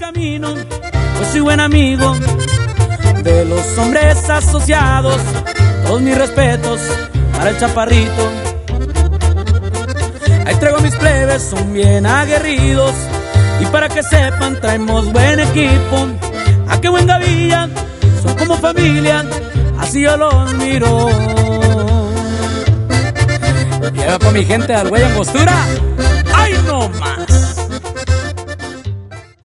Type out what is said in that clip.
camino, pues soy buen amigo de los hombres asociados. Todos mis respetos para el chaparrito. Ahí traigo a mis plebes, son bien aguerridos, y para que sepan traemos buen equipo. A qué buen Gavilla, son como familia, así yo los miro. Lleva pa' mi gente al güey Angostura.